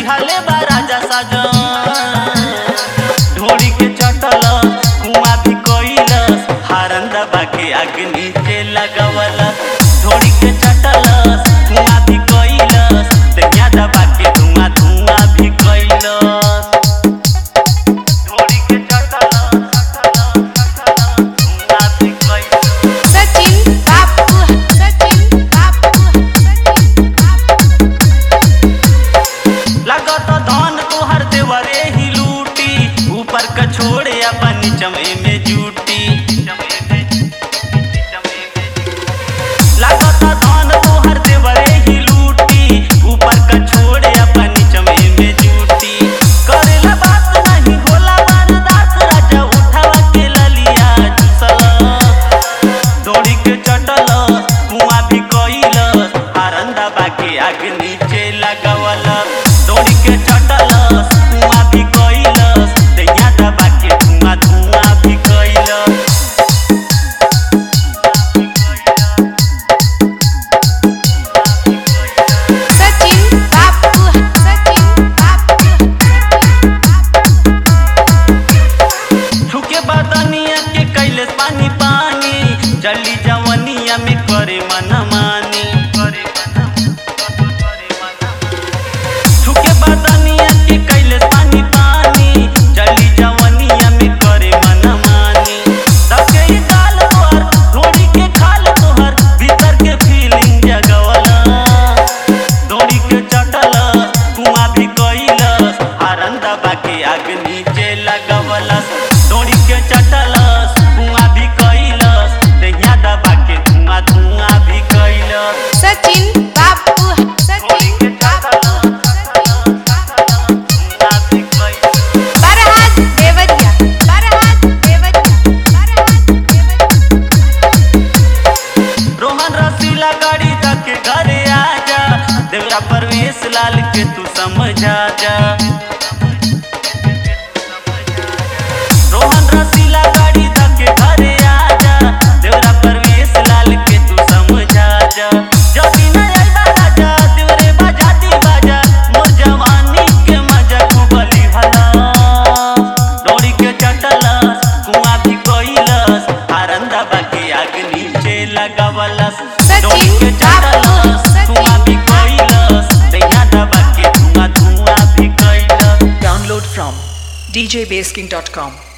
दिहले बा राजा साजन ढोड़ी के चटल कुआं भी कोइलस हारन दबा के आग नीचे लगावला ढोड़ी के चटल कुआं भी कोइलस दहिया दबा के धुआं धुआं भी कोइलस ढोड़ी के चटल कुआं भी कोइलस सचिन बापू लागत धन तोहर देवरे ही लूटी ऊपर का छोड़े अपन चमे में जूटी लागत धन तोहर देवरे ही लूटी ऊपर का छोड़े अपन चमे में जूटी करेला बात नहीं होला बर्दाश्त राजा उठावा के ललिया चुसला दौड़ी के चटल कुआं भी कोइलस हारन दबा के आग नीचे लगावला दौड़ी के चटल कुआं भी कोइलस दहिया दबा के धुआं धुआं भी कोइलस सचिन बापू छुके बदनिया के कैले पानी पानी जल्दी जवनिया में करे मनमानी छुके बदनिया के कैले पानी पानी जल्दी जवनिया में करे मनमानी सबके ही गाल तोहर ढोड़ी के खाल तोहर भीतर के फीलिंग जगवला दौड़ी के चटल कुआं भी कोइलस हारन दबा के आग नीचे लगवलस दौड़ी के चटलस कुआं भी कोइलस दहिया दबा के धुआं धुआं भी कोइलस सचिन बापू दौड़ी के चटलस कुआं भी कोइलस बरहात देवरिया रोहन रसीला गाड़ी तक घरे आजा देवरा परवेश लाल के तू समझा जा रोहन रसीला गाड़ी तक घरे आजा देवरा परवेश लाल के तू समझा जा जदी न आइबा राजा देवरे बजाती बाजा मोर जवानी के मजा खूबली भला दौड़ी के चटलस कुआं भी कोइलस हारन दबा के आग नीचे लगावलस दौड़ी के चटलस कुआं भी कोइलस दहिया दबा के धुआं धुआं भी कोइलस Download from djbasking.com.